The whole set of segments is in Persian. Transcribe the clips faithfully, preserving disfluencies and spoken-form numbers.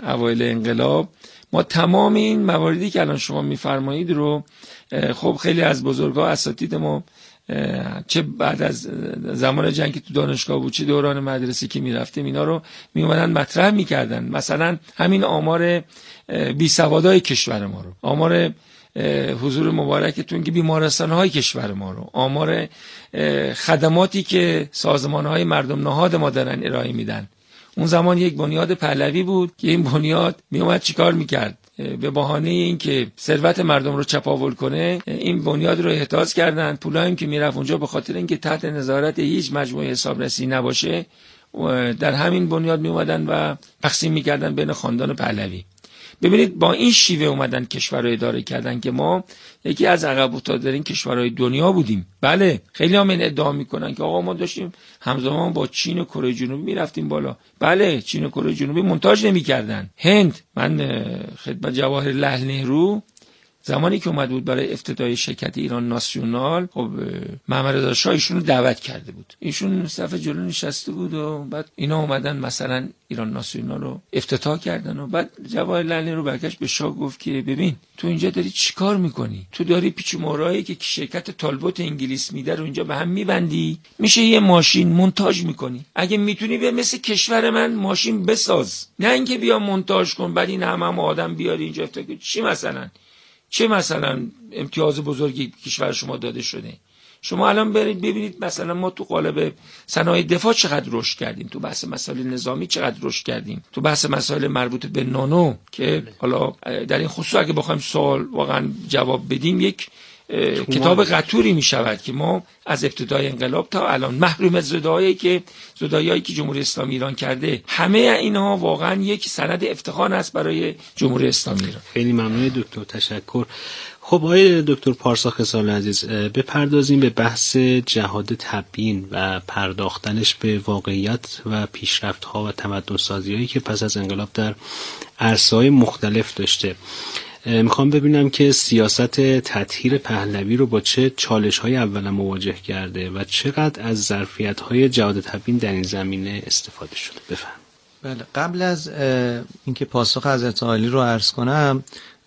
اوایل انقلاب ما تمام این مواردی که الان شما میفرمایید رو خب خیلی از بزرگا اساتید ما چه بعد از زمان جنگ که تو دانشگاه بود چه دوران مدرسه که میرفتیم اینا رو میومدن مطرح میکردن. مثلا همین آمار بیسوادای کشور ما رو، آمار حضور مبارکتون که بیمارستان‌های کشور ما رو، آمار خدماتی که سازمان‌های مردم نهاد ما دارن ارائه میدن. اون زمان یک بنیاد پهلوی بود که این بنیاد میومد چیکار میکرد؟ به بهانه این که ثروت مردم رو چپاول کنه این بنیاد رو احتاج کردن. پولایی که میرفت اونجا به خاطر اینکه تحت نظارت هیچ مجموعه حسابرسی نباشه در همین بنیاد میومدن و تقسیم میکردن بین خاندان پهلوی. ببینید با این شیوه اومدن کشور رو اداره کردن که ما یکی از عقب افتاده‌ترین کشورهای دنیا بودیم. بله خیلی هم این ادعا میکنن که آقا ما داشتیم همزمان با چین و کره جنوبی میرفتیم بالا. بله چین و کره جنوبی مونتاژ نمیکردن. هند، من خدمت جواهرلعل نهرو زمانی که اومد بود برای افتتاحی شرکت ایران ناسیونال، خب محمد رضا شاه ایشونو دعوت کرده بود، ایشون صف جلو نشسته بود و بعد اینا اومدن مثلا ایران ناسیونال رو افتتاح کردن و بعد جواهرلعل نهرو برگشت به شاه گفت که ببین تو اینجا داری چیکار میکنی؟ تو داری پیچ و مهرهایی که شرکت تالبوت انگلیس میده رو اینجا به هم میبندی، میشه یه ماشین مونتاژ میکنی. اگه میتونی به مثل کشور من ماشین بساز، نه اینکه بیا مونتاژ کن بعد این همه هم آدم بیاری اینجا افتتاح. چی مثلا چه مثلا امتیاز بزرگی کشور شما داده شده؟ شما الان برید ببینید مثلا ما تو قالب صنایع دفاع چقدر رشد کردیم، تو بحث مسائل نظامی چقدر رشد کردیم، تو بحث مسائل مربوط به نانو که حالا در این خصوص اگه بخوایم سوال واقعا جواب بدیم یک کتاب قطوری می شود که ما از ابتدای انقلاب تا الان محروم از زدایی که زدایایی که جمهوری اسلامی ایران کرده، همه اینها واقعا یک سند افتخار است برای جمهوری اسلامی ایران. خیلی ممنون دکتر، تشکر. خب آقای دکتر پارسا خصال عزیز، بپردازیم به بحث جهاد تبیین و پرداختنش به واقعیت و پیشرفت‌ها و تمدن‌سازی‌هایی که پس از انقلاب در عرصه‌های مختلف داشته. میخوام ببینم که سیاست تطهیر پهلوی رو با چه چالش‌های اولا مواجه کرده و چقدر از ظرفیت‌های جهاد تبیین در این زمینه استفاده شده. بفهم. بله، قبل از اینکه پاسخ حضرت عالی رو عرض کنم،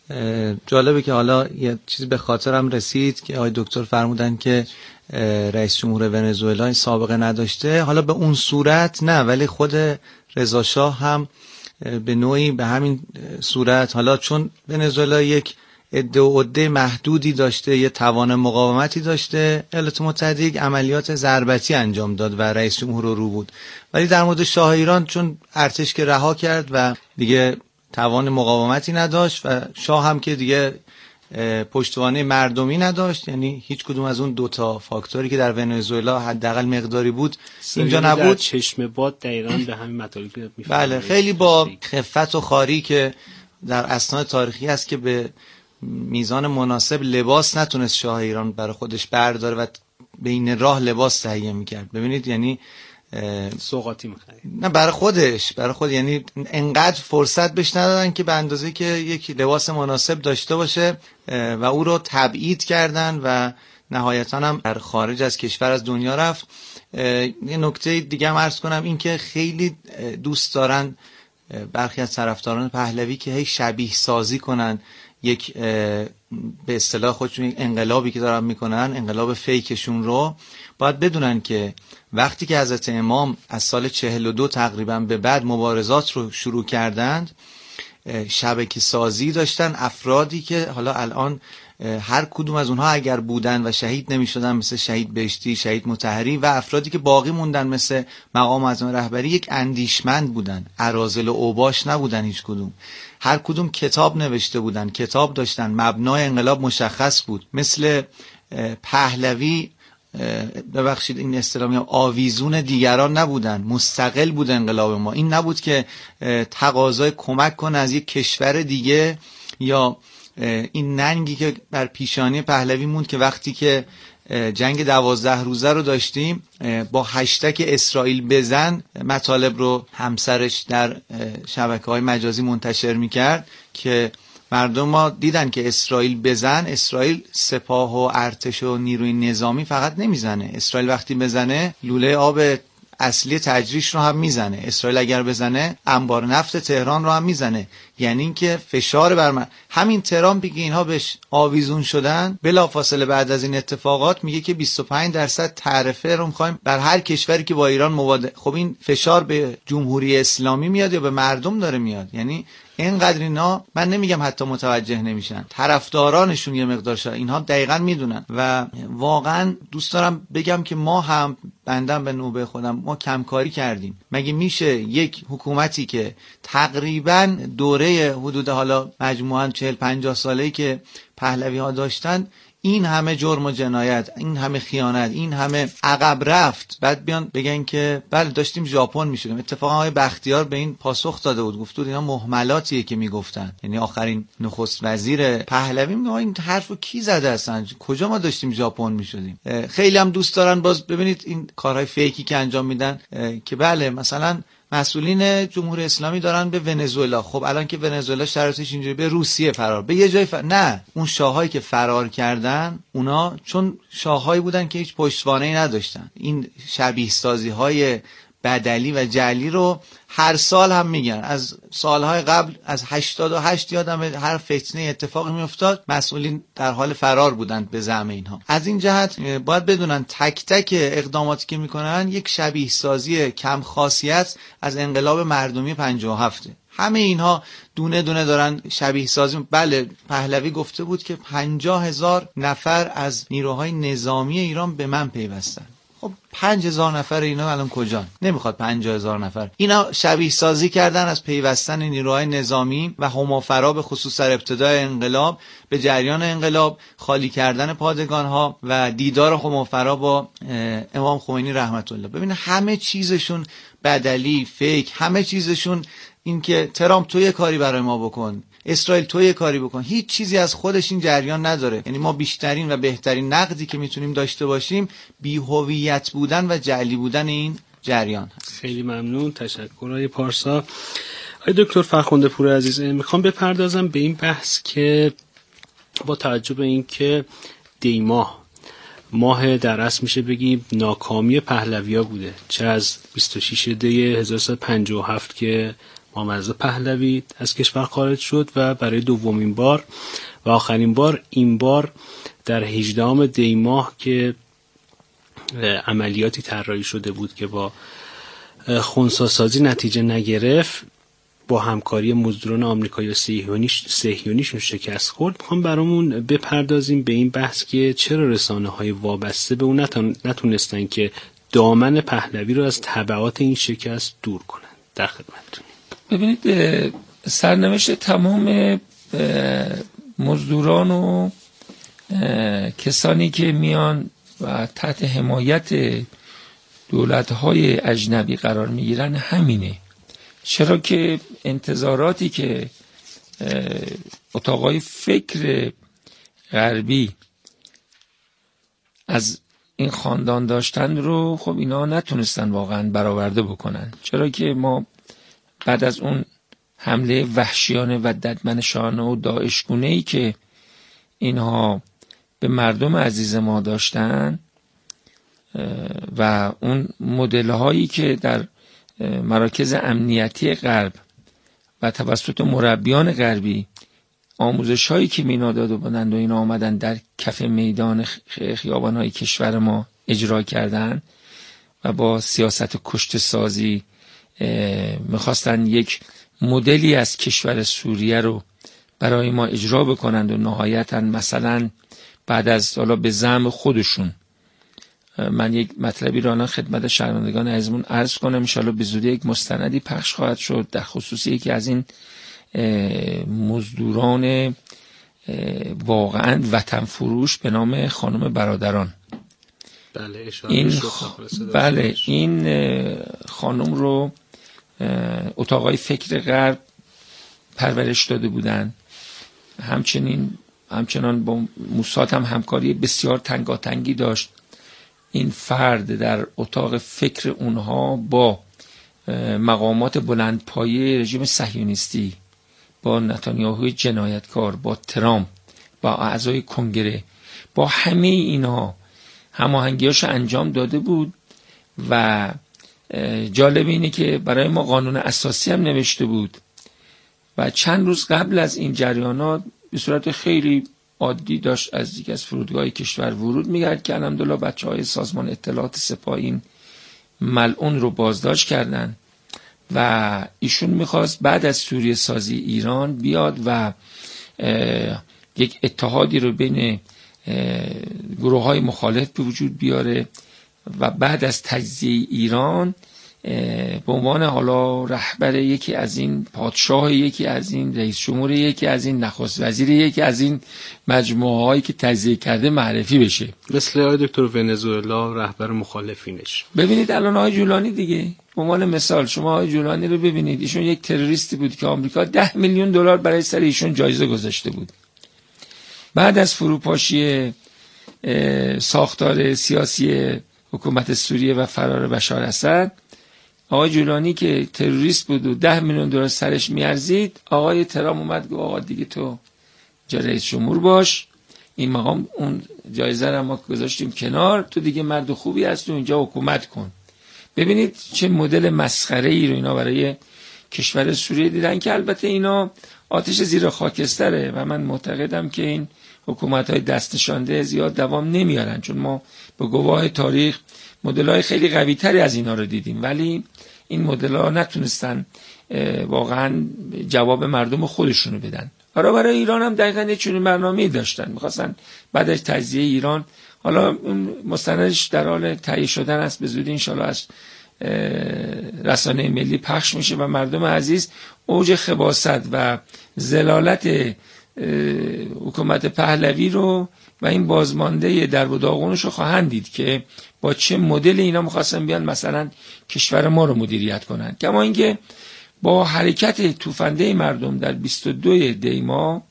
جالبه که حالا یه چیزی به خاطرم رسید که آقای دکتر فرمودن که رئیس جمهور ونزوئلا سابقه نداشته. حالا به اون صورت نه، ولی خود رضا شاه هم به نوعی به همین صورت، حالا چون ونزوئلا یک عده و عده محدودی داشته، یه توان مقاومتی داشته، ایالات متحده یک عملیات ضربتی انجام داد و رئیس جمهور رو بود. ولی در مورد شاه ایران چون ارتش که رها کرد و دیگه توان مقاومتی نداشت و شاه هم که دیگه پشتوانه مردمی نداشت، یعنی هیچ کدوم از اون دوتا فاکتوری که در ونزوئلا حداقل مقداری بود اینجا نبود. چشم باد دقیقاً به همین مطالبی که می‌فهمید. بله، خیلی با خفت و خواری که در اسناد تاریخی است که به میزان مناسب لباس نتونست شاه ایران برای خودش برداره و بین راه لباس تهیه می‌کرد. ببینید یعنی سوغاتی می‌خرید. نه برای خودش، برای خود، یعنی انقدر فرصت بهش ندادن که به اندازه که یک لباس مناسب داشته باشه و او رو تبعید کردن و نهایتاً هم در خارج از کشور از دنیا رفت. یه نکته دیگه هم عرض کنم، این که خیلی دوست دارن برخی از طرفداران پهلوی که هی شبیه سازی کنن یک به اصطلاح خودشون انقلابی که دارن میکنن، انقلاب فیکشون رو. باید بدونن که وقتی که حضرت امام از سال چهل و دو تقریبا به بعد مبارزات رو شروع کردند، شبکه سازی داشتن، افرادی که حالا الان هر کدوم از اونها اگر بودن و شهید نمی شدن مثل شهید بهشتی، شهید مطهری و افرادی که باقی موندن مثل مقام اعظم رهبری، یک اندیشمند بودن، اراذل و اوباش نبودن هیچ کدوم. هر کدوم کتاب نوشته بودن، کتاب داشتن، مبنای انقلاب مشخص بود. مثل پهلوی، ببخشید این اصطلاح میگم، آویزون دیگران نبودن، مستقل بود انقلاب ما. این نبود که تقاضای کمک کنه از یک کشور دیگه، یا این ننگی که بر پیشانی پهلوی موند که وقتی که جنگ دوازده روزه رو داشتیم با هشتگ اسرائیل بزن مطالب رو همسرش در شبکه‌های مجازی منتشر میکرد که مردم ما دیدن که اسرائیل بزن، اسرائیل سپاه و ارتش و نیروی نظامی فقط نمیزنه. اسرائیل وقتی بزنه لوله آب اصلی تجریش رو هم میزنه. اسرائیل اگر بزنه انبار نفت تهران رو هم میزنه. یعنی اینکه فشار بر من. همین ترامپی که اینها بهش آویزون شدن بلافاصله بعد از این اتفاقات میگه که بیست و پنج درصد تعرفه رو میخوایم بر هر کشوری که با ایران مواده. خب این فشار به جمهوری اسلامی میاد یا به مردم داره میاد؟ یعنی اینقدر اینا، من نمیگم حتی متوجه نمیشن، طرفدارانشون یه مقدار شد اینها دقیقاً میدونن. و واقعا دوست دارم بگم که ما هم، بندم به نوبه خودم، ما کمکاری کردیم. مگه میشه یک حکومتی که تقریباً دوره حدود حالا مجموعاً چهل پنجاه ساله‌ای که پهلوی ها داشتن این همه جرم و جنایت، این همه خیانت، این همه عقب رفت، بعد بیان بگن که بله داشتیم ژاپن میشدیم. اتفاقا آقای بختیار به این پاسخ داده بود، گفت بود اینا مهملاتیه که میگفتن. یعنی آخرین نخست وزیر پهلوی میگه این حرفو کی زده اصلا؟ کجا ما داشتیم ژاپن میشدیم؟ خیلی هم دوست دارن باز ببینید این کارهای فیکی که انجام میدن که بله مثلا مسئولین جمهوری اسلامی دارن به ونزوئلا. خب الان که ونزوئلا شرایطش اینجوری، به روسیه فرار، به یه جای فر... نه، اون شاهایی که فرار کردن اونا چون شاهایی بودن که هیچ پشتوانه‌ای نداشتن. این شبیه سازی های بدلی و جعلی رو هر سال هم میگن. از سالهای قبل از هشتاد و هشت یادم هر فتنه اتفاقی میافتاد مسئولین در حال فرار بودند به زعم اینها. از این جهت باید بدونن تک تک اقداماتی که میکنن یک شبیه سازی کم خاصیت از انقلاب مردمی پنجاه و هفت. همه اینها دونه دونه دارن شبیه سازی. بله پهلوی گفته بود که پنجاه هزار نفر از نیروهای نظامی ایران به من پیوستن. خب پنج هزار نفر اینا الان کجان؟ نمیخواد پنجاه هزار نفر. اینا شبیه سازی کردن از پیوستن نیروهای نظامی و همافرا به خصوص در ابتدای انقلاب به جریان انقلاب، خالی کردن پادگان‌ها و دیدار همافرا با امام خمینی رحمت الله. ببین همه چیزشون بدلی، فیک، همه چیزشون این که ترامپ تو یه کاری برای ما بکن، اسرائیل تو یه کاری بکن، هیچ چیزی از خودش این جریان نداره. یعنی ما بیشترین و بهترین نقدی که میتونیم داشته باشیم بی‌هویت بودن و جعلی بودن این جریان هست. خیلی ممنون، تشکر آقای پارسا. آقای دکتر فرخنده پور عزیز، میخوام بپردازم به این بحث که با توجه به این که دی ماه ماه در اصل میشه بگیم ناکامی پهلوی‌ها بوده، چه از بیست و شش دی هزار و سیصد و پنجاه و هفت که محمد رضا پهلوی از کشور خارج شد و برای دومین بار و آخرین بار این بار در هجدهم دی ماه که عملیاتی طراحی شده بود که با خنثی‌سازی نتیجه نگرفت، با همکاری مزدوران آمریکایی و صهیونیش صهیونیشون شکست خورد. میخوام برامون بپردازیم به این بحث که چرا رسانه‌های وابسته به اون نتونستن که دامن پهلوی رو از تبعات این شکست دور کنن. در خدمتتون. ببینید سرنوشت تمام مزدوران و کسانی که میان و تحت حمایت دولت‌های اجنبی قرار میگیرن همینه. چرا که انتظاراتی که اتاقای فکر غربی از این خاندان داشتن رو خب اینا نتونستن واقعا برآورده بکنن. چرا که ما بعد از اون حمله وحشیانه و ددمنشانه و داعشگونه‌ای که اینها به مردم عزیز ما داشتن و اون مدل‌هایی که در مراکز امنیتی غرب و توسط مربیان غربی آموزش‌هایی که مینا داده بودند و اینا آمدن در کف میدان خیابان‌های کشور ما اجرا کردن و با سیاست کشت سازی میخواستن یک مدلی از کشور سوریه رو برای ما اجرا بکنند و نهایتاً مثلا بعد از حالا به زعم خودشون، من یک مطلبی رو الان خدمت شنوندگان عزیزمون عرض کنم، ان شاءالله به زودی یک مستندی پخش خواهد شد در خصوص یکی از این مزدوران واقعا وطن فروش به نام خانم برادران. بله اشاره این شد. بله این خانم رو اتاقای فکر غرب پرورش داده بودن. همچنین همچنان با موساد هم همکاری بسیار تنگاتنگی داشت. این فرد در اتاق فکر اونها با مقامات بلندپایه رژیم صهیونیستی، با نتانیاهو جنایتکار، با ترامپ، با اعضای کنگره، با همه اینها هماهنگیاش انجام داده بود و جالب اینه که برای ما قانون اساسی هم نوشته بود و چند روز قبل از این جریانات به صورت خیلی عادی داشت از دیگه از فرودگاه کشور ورود می‌کرد که الحمدلله بچه‌های سازمان اطلاعات سپاه این ملعون رو بازداشت کردن و ایشون میخواست بعد از سوریه سازی ایران بیاد و یک اتحادی رو بین گروه های مخالف به وجود بیاره و بعد از تجزیه ایران به عنوان حالا رهبر یکی از این پادشاه یکی از این رئیس جمهور یکی از این نخست وزیر یکی از این مجموعه هایی که تجزیه کرده معرفی بشه، مثل آقای دکتر ونزوئلا رهبر مخالفینش. ببینید الان آقای جولانی دیگه به عنوان مثال شما آقای جولانی رو ببینید، ایشون یک تروریستی بود که آمریکا ده میلیون دلار برای سر ایشون جایزه گذاشته بود. بعد از فروپاشی ساختار سیاسی حکومت سوریه و فرار بشار اسد، آقای جولانی که تروریست بود و ده میلیون دلار سرش میارزید، آقای ترامپ اومد گفت آقا دیگه تو رئیس جمهور باش، این مقام اون جایزه رو ما گذاشتیم کنار، تو دیگه مرد خوبی هستی اونجا حکومت کن. ببینید چه مدل مسخره ای رو اینا برای کشور سوریه دیدن که البته اینا آتش زیر خاکستره و من معتقدم که این حکومت‌های دست نشانده زیاد دوام نمیارن، چون ما به گواه تاریخ مدل‌های خیلی قوی‌تری از اینا رو دیدیم ولی این مدل‌ها نتونستن واقعا جواب مردم خودشونو بدن. برای برای ایران هم دقیقاً یه چنین برنامه‌ای داشتن، می‌خواستن بعد از تجزیه ایران، حالا مستندش در حال تهیه شدن است، به زودی انشالله از رسانه ملی پخش میشه و مردم عزیز اوج خباثت و ضلالت حکومت پهلوی رو و این بازمانده در و داغونش رو خواهند دید که با چه مدل اینا می‌خواستن بیان مثلا کشور ما رو مدیریت کنن. کما اینکه با حرکت توفنده مردم در بیست و دو دی ماه،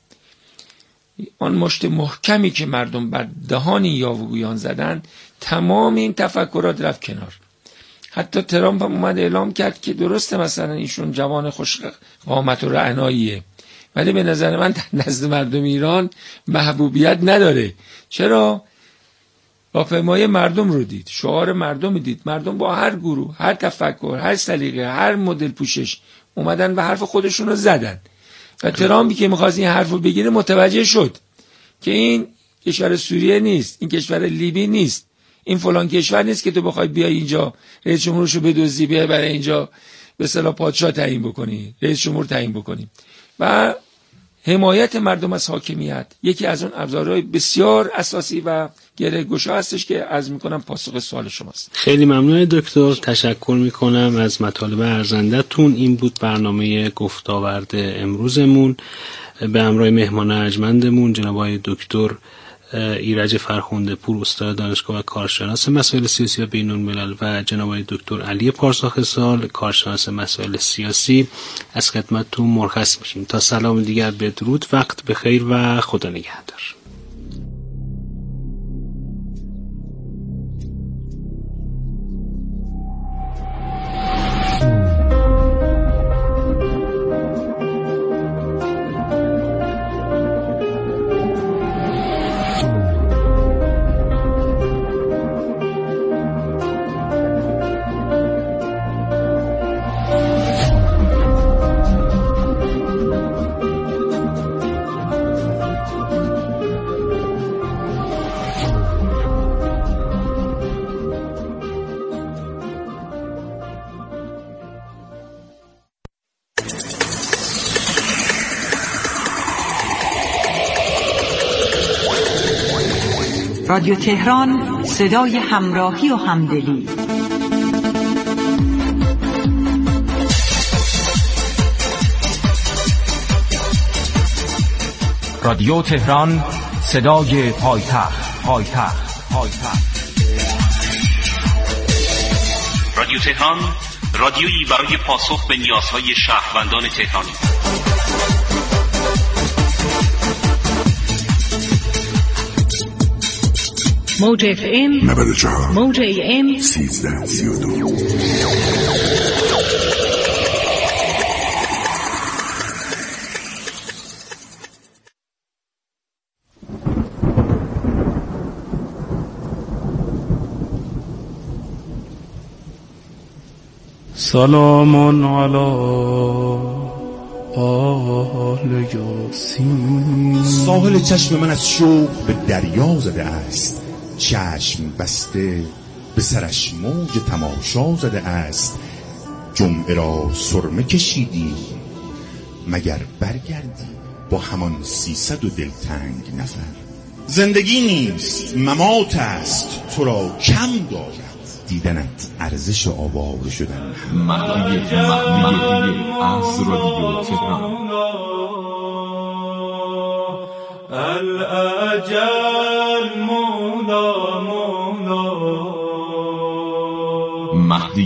آن مشت محکمی که مردم بر دهان یاوه‌گویان زدن، تمام این تفکرات رفت کنار. حتی ترامپ هم اومد اعلام کرد که درسته مثلا ایشون جوان خوش قامت و رعناییه ولی به نظر من در نزد مردم ایران محبوبیت نداره. چرا؟ راهپیمایی مردم رو دید، شعار مردم دید، مردم با هر گروه، هر تفکر، هر سلیقه، هر مدل پوشش اومدن و حرف خودشون رو زدن و ترامپی که می‌خواست این حرف رو بگیره متوجه شد که این کشور سوریه نیست، این کشور لیبی نیست، این فلان کشور نیست که تو بخوای بیای اینجا رئیس جمهورشو بدزدی بیای برای اینجا به اصطلاح پادشاه تعیین بکنی، رئیس جمهور تعیین بکنی. و حمایت مردم از حاکمیت یکی از اون ابزارهای بسیار اساسی و گره‌گشا هستش که عرض میکنم پاسخ سوال شماست. خیلی ممنون دکتر، تشکر میکنم از مطالب ارزنده‌تون. این بود برنامه گفتاورد امروزمون به همراه مهمان ارجمندمون جناب آقای دکتر ایرج فرخنده پور، استاد دانشگاه و کارشناس مسائل سیاسی و بین الملل، و جناب آقای دکتر علی پارساخصال، کارشناس مسائل سیاسی. از خدمتتون مرخص میشیم تا سلام دیگر، بدرود، وقت بخیر و خدا نگهدار. رادیو تهران، صدای همراهی و همدلی. رادیو تهران، صدای پایتخت پایتخت پایتخت. رادیو تهران، رادیویی برای پاسخ به نیازهای شهروندان تهرانی. موج اف ام نود و چهار، موج ای ام سیزده سی و دو. سلام علی آل یاسین. ساحل چشم من از شوق به دریا زده است، چشم بسته به سرش موج تماشا زده است. جمعه را سرمه کشیدی مگر برگردی با همان سیصد و دلتنگ نفر. زندگی نیست ممات است، تو را کم دارد دیدنت ارزش آواره شدن. مهدی مهدی از رادیو تهران. الاجل مولا مولا مهدی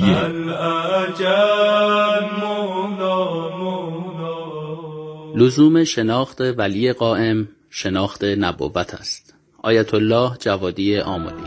الاجل مولا مولا. لزوم شناخت ولی قائم شناخت نبوت است. آیت الله جوادی آملی.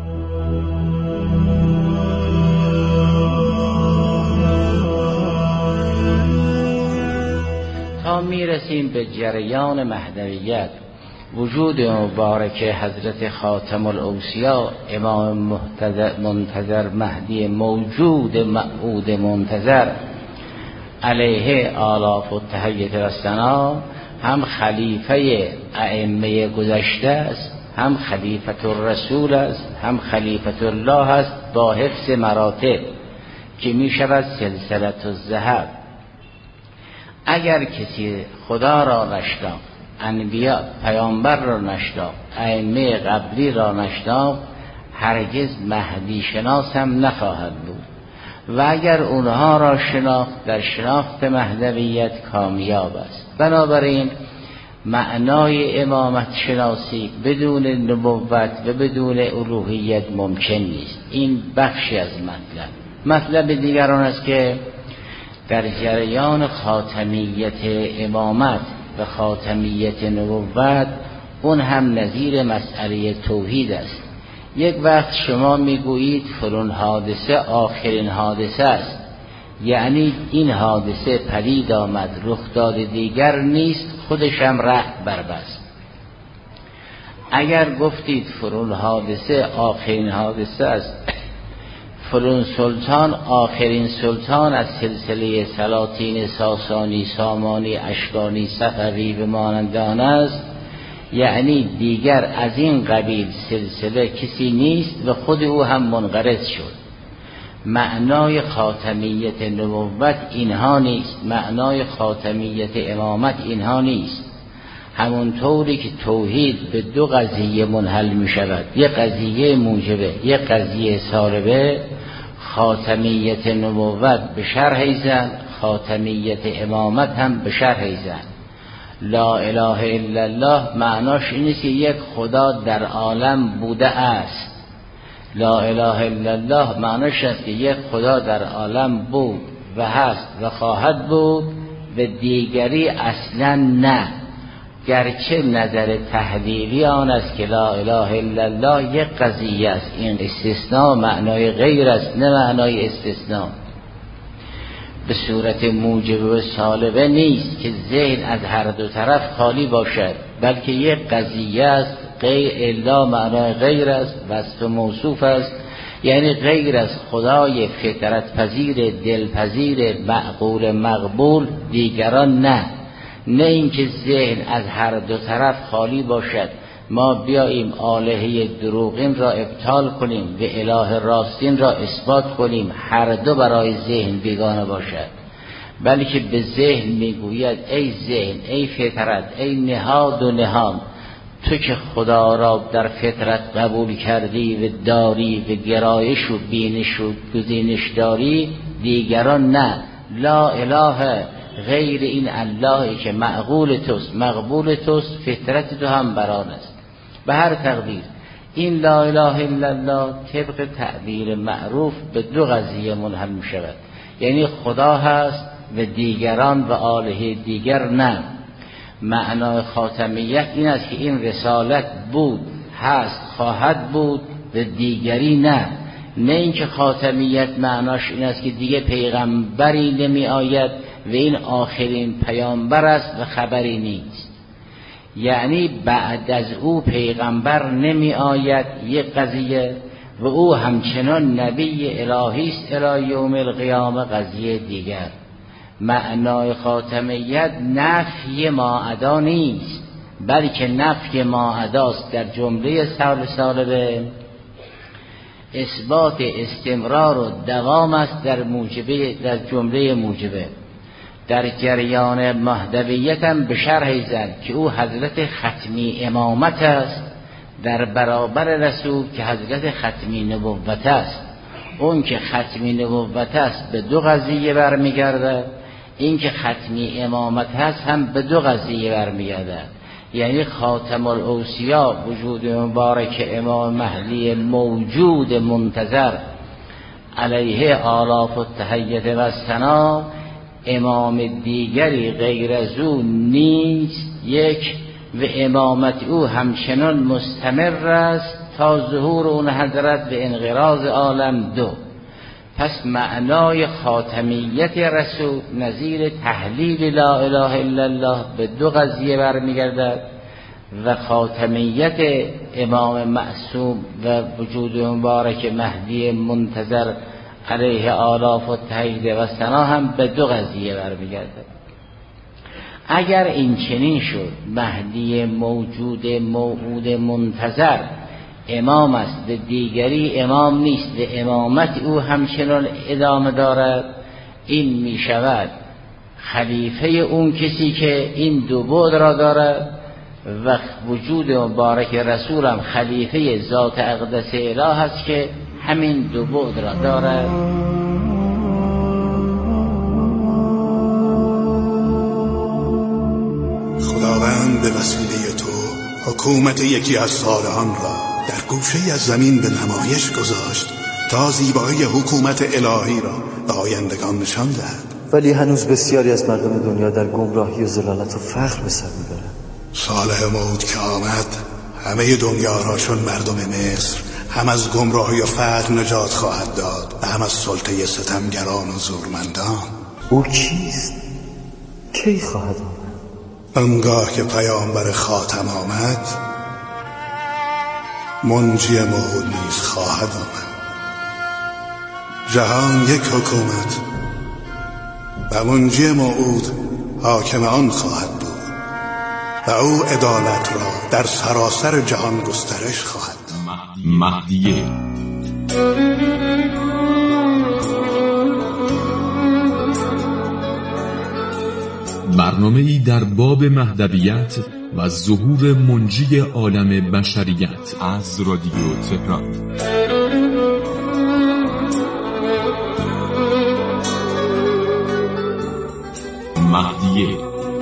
تا میرسیم به جریان مهدویت، وجود مبارک حضرت خاتم الاوصیا امام منتظر مهدی موجود موعود منتظر علیه آلاف و تحیت و ثنا، هم خلیفه ائمه گذشته است، هم خلیفة الرسول است، هم خلیفة الله است، با حفظ مراتب که می شود سلسله الذهب. اگر کسی خدا را نشناخت، انبیا پیامبر را نشناخت، ائمه قبلی را نشناخت، هرگز مهدی شناس هم نخواهد بود. و اگر اونها را شناخت، در شناخت مهدویت کامیاب است. بنابراین معنای امامت شناسی بدون نبوت و بدون الوهیت ممکن نیست. این بخشی از مطلب. مطلب دیگران است که در جریان خاتمیت امامت و خاتمیت نبوت، اون هم نظیر مسئله توحید است. یک وقت شما میگویید فلان حادثه آخرین حادثه است، یعنی این حادثه پدید آمد، رخ داد دیگر نیست، خودش هم رخت بربست. اگر گفتید فلان حادثه آخرین حادثه است، فلان سلطان آخرین سلطان از سلسله سلاطین ساسانی، سامانی، اشکانی، صفوی و مانندان است، یعنی دیگر از این قبیل سلسله کسی نیست و خود او هم منقرض شد. معنای خاتمیت نبوت اینها نیست، معنای خاتمیت امامت اینها نیست. همونطوری که توحید به دو قضیه منحل می شود، یک قضیه موجبه، یک قضیه سالبه، خاتمیت نبوت به شرح زن، خاتمیت امامت هم به شرح زن. لا اله الا الله معناش این نیست یک خدا در عالم بوده است. لا اله الا الله معناش است که یک خدا در عالم بود و هست و خواهد بود و دیگری اصلا نه. گرچه نظر تحلیلی آن است که لا اله الا الله یک قضیه است، این استثناء معنای غیر است نه معنای استثناء. به صورت موجب و سالبه نیست که ذهن از هر دو طرف خالی باشد، بلکه یک قضیه است. غیر الا معنای غیر است، وصف موصوف است، یعنی غیر از خدای فطرت پذیر، دلپذیر، معقول مقبول، دیگران نه. نه اینکه ذهن از هر دو طرف خالی باشد، ما بیاییم آلهه دروغین را ابطال کنیم و اله راستین را اثبات کنیم، هر دو برای ذهن بیگانه باشد. بلکه به ذهن میگوید ای ذهن، ای فطرت، ای نهاد و نهان، تو که خدا را در فطرت قبول کردی و داری و گرایش و بینش و گزینش داری، دیگران نه. لا اله غیر این اللهی که معقول توست، مقبول توست، فطرت تو هم بران است. به هر تقدیر این لا اله الا الله طبق تعبیر معروف به دو قضیه منحل می شود، یعنی خدا هست و دیگران و آله دیگر نه. معنای خاتمیت این است که این رسالت بود، هست، خواهد بود و دیگری نه. نه اینکه خاتمیت معناش این است که دیگه پیغمبری نمی آید و این آخرین پیامبر است و خبری نیست، یعنی بعد از او پیغمبر نمی آید یک قضیه، و او همچنان نبی الهی است الی یوم القیامه. قضیه دیگر، معنای خاتمیت نفی ماعدا نیست، بلکه نفی ماعداست در جمله سال سالبه، اثبات استمرار و دوام است در موجبه، در جمله موجبه. در جریان مهدویت هم به شرح زد که او حضرت ختمی امامت است در برابر رسول که حضرت ختمی نبوت است. اون که ختمی نبوت است به دو قضیه برمیگرده، این که ختمی امامت هست هم به دو قضیه برمیگرده. یعنی خاتم الاوصیا وجود مبارک امام مهدی موجود منتظر علیه آلاف التحیت و ثنا، امام دیگری غیر از او نیست یک، و امامت او همچنان مستمر است تا ظهور اون حضرت به انقراض عالم. دو، پس معنای خاتمیت رسول نظیر تحلیل لا اله الا الله به دو قضیه برمیگردد و خاتمیت امام معصوم و وجود مبارک مهدی منتظر علیه آلاف و تحیید و ثنا هم به دو قضیه برمیگردد. اگر این چنین شد، مهدی موجود موعود منتظر امام است و دیگری امام نیست و امامت او همچنان ادامه دارد، این می شود خلیفه اون کسی که این دو بعد را دارد و وجود مبارک رسول هم خلیفه ذات اقدس اله است که همین دو بعد را دارد. خداوند به وسیله تو حکومت یکی از صالحان را در گوشه از زمین به نمایش گذاشت تا زیبایی حکومت الهی را به آیندگان نشان دهد. ولی هنوز بسیاری از مردم دنیا در گمراهی و ضلالت و فقر به سر میبرند. صالح موعود که آمد، همه دنیا را چون مردم مصر هم از گمراهی و فقر نجات خواهد داد و هم از سلطه ستمگران و زورمندان. او کیست؟ کی خواهد آمد؟ آنگاه که پیامبر خاتم آمد، منجی موعود نیز خواهد آمد. جهان یک حکومت و منجی موعود حاکم آن خواهد بود و او عدالت را در سراسر جهان گسترش خواهد داد. مهدیه برنامه‌ای در باب مهدویت و ظهور منجی عالم بشریت از رادیو تهران. مهدیه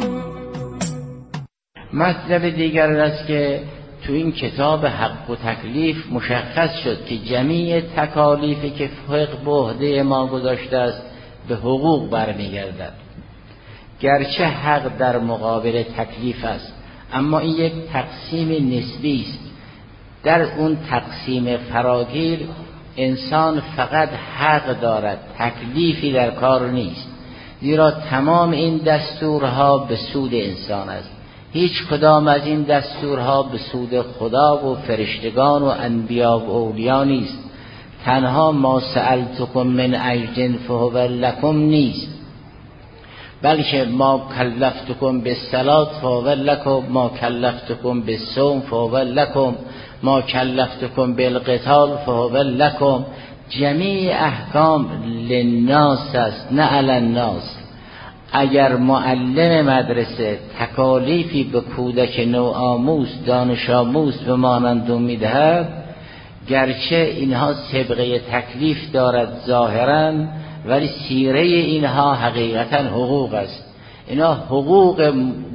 مطلب دیگر است که تو این کتاب حق و تکلیف مشخص شد که جمیع تکالیفی که فقه به عهده ما گذاشته است به حقوق برمیگردد. گرچه حق در مقابل تکلیف است، اما این یک تقسیم نسبی است. در اون تقسیم فراگیر انسان فقط حق دارد، تکلیفی در کار نیست، زیرا تمام این دستورها به سود انسان است. هیچ کدام از این دستورها به سود خدا و فرشتگان و انبیا و اولیا نیست. تنها ما سألتکم من اجر فهو لکم نیست، بلکه ما کلفتکم بالصلاة فهو لکم، ما کلفتکم بالصوم فهو لکم، ما کلفتکم بالقتال فهو لکم. جمیع احکام للناس است نه علی الناس. اگر معلم مدرسه تکالیفی به کودک نوآموز دانش آموز به مانند میدهد، گرچه اینها سابقه تکلیف دارد ظاهرا، ولی سیره اینها حقیقتا حقوق است. اینها حقوق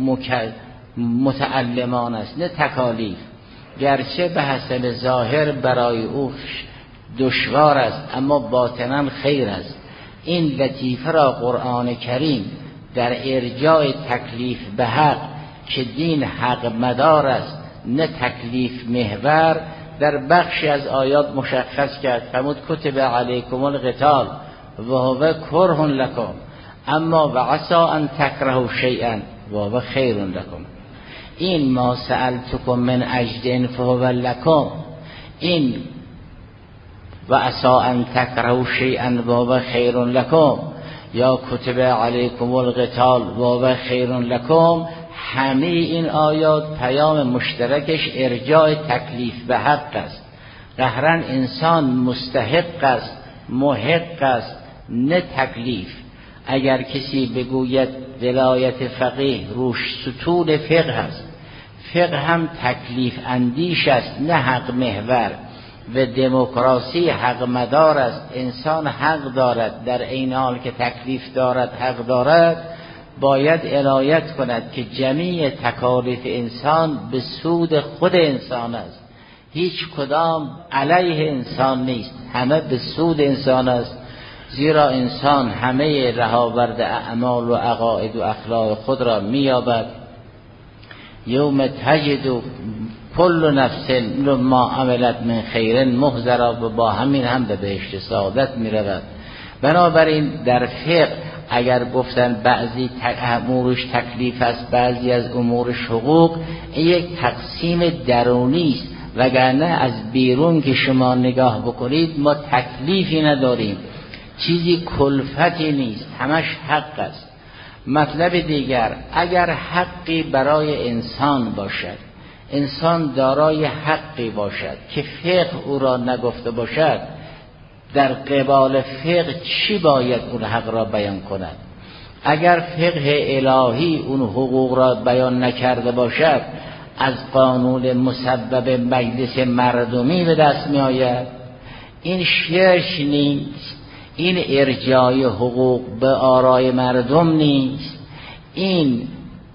متعلمان است نه تکالیف، گرچه به حسب ظاهر برای او دشوار است اما باطنا خیر است. این لطیفه را قرآن کریم در ارجاع تکلیف به حق که دین حق مدار است نه تکلیف محور، در بخشی از آیات مشخص کرد. فرمود کتب علیکم القتال و هو کره لکم اما و عسى ان تکرهوا شیئا و هو خیر لکم. این ما سألتکم من اجر فهو لکم، این و عسى ان تکرهوا شیئا و هو خیر لکم یا کتب علیکم القتال و هو خیر لکم. همه این آیات پیام مشترکش ارجاع تکلیف به حق است. قهرن انسان مستحق است، محق است، نه تکلیف. اگر کسی بگوید ولایت فقیه روش ستون فقه است، فقه هم تکلیف اندیش است نه حق محور. و دموکراسی حق مدار است. انسان حق دارد، در این حال که تکلیف دارد حق دارد، باید عنایت کند که جمیع تکالیف انسان به سود خود انسان است. هیچ کدام علیه انسان نیست، همه به سود انسان است. زیرا انسان همه رهاورد اعمال و عقاید و اخلاق خود را می‌یابد. یوم تجد کل نفس ما عملت من خیر محضرا، و با همین هم به بهشت سعادت می‌رود. بنابراین در فقه اگر گفتن بعضی امورش تکلیف است، بعضی از امورش حقوق، این یک تقسیم درونی است. وگرنه از بیرون که شما نگاه بکنید ما تکلیفی نداریم، چیزی کلفتی نیست، همش حق است. مطلب دیگر، اگر حقی برای انسان باشد، انسان دارای حقی باشد که فقه او را نگفته باشد، در قبال فقه چی باید اون حق را بیان کند؟ اگر فقه الهی اون حقوق را بیان نکرده باشد، از قانون مسبب مجلس مردمی به دست می آید. این شرک نیست، این ارجاع حقوق به آرای مردم نیست، این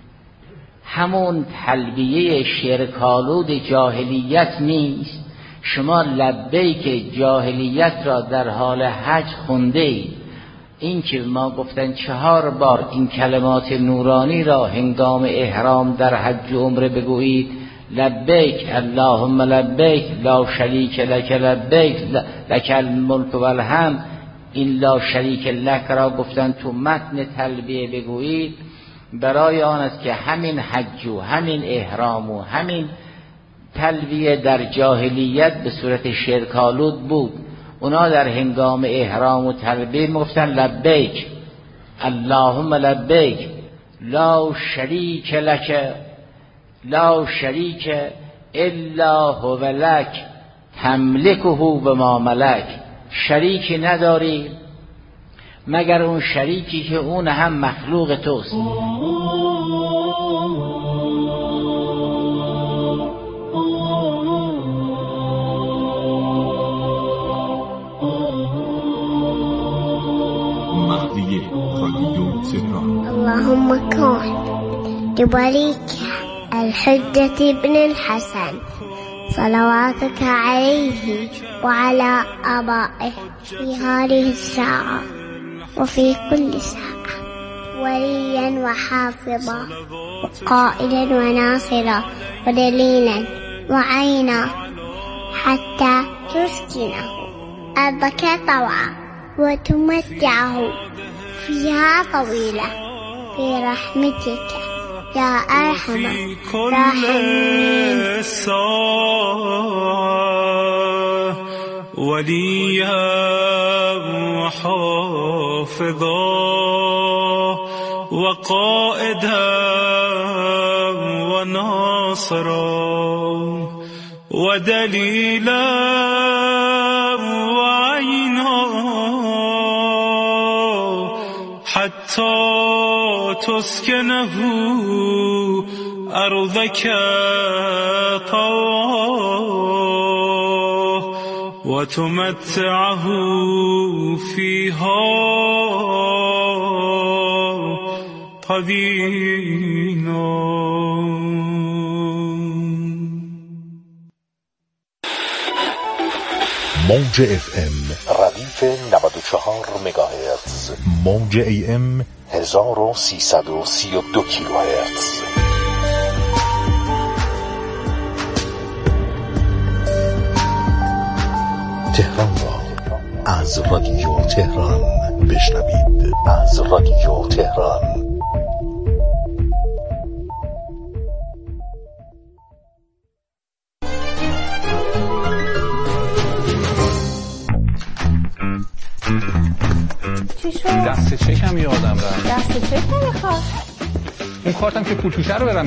همون تلبیه شرکالود جاهلیت نیست. شما لبیک جاهلیت را در حال حج خونده اید. این که ما گفتن چهار بار این کلمات نورانی را هنگام احرام در حج و عمره بگویید، لبیک اللهم لبیک لا شریک لک لبیک لک الملک و الحمد. این لا شریک لک را گفتن تو متن تلبیه بگویید، برای آن است که همین حج و همین احرام و همین تلبیه در جاهلیت به صورت شرکالود بود. اونا در هنگام احرام و تلبیه میگفتن لبیک اللهم لبیک لا شریک لک لا شریک الا هو لک تملکه بما ملک. شریکی نداری مگر اون شریکی که اون هم مخلوق توست. اللهم كن لوليك الحجة بن الحسن صلواتك عليه وعلى آبائه في هذه الساعة وفي كل ساعة وليا وحافظا وقائدا وناصرا ودليلا وعينا حتى تسكنه أرضك طوعا وتمتعه فيها طويلة في رحمتك يا أرحم الراحمين. وليا وحافظا وقائدا وناصرا ودليلا وعينا حتى تسكنه أرضك طوعا وتمتعه فيها طويلا. موج اف ام ردیف نود و چهار مگاهرتز، موج ای ام هزار و سیصد و سی و دو کیلوهرتز. تهران را از رادیو تهران بشنوید. از رادیو تهران. دست چکم یادم رفت. دست چک نمیخواد. اون کارتم که پول توشه رو برم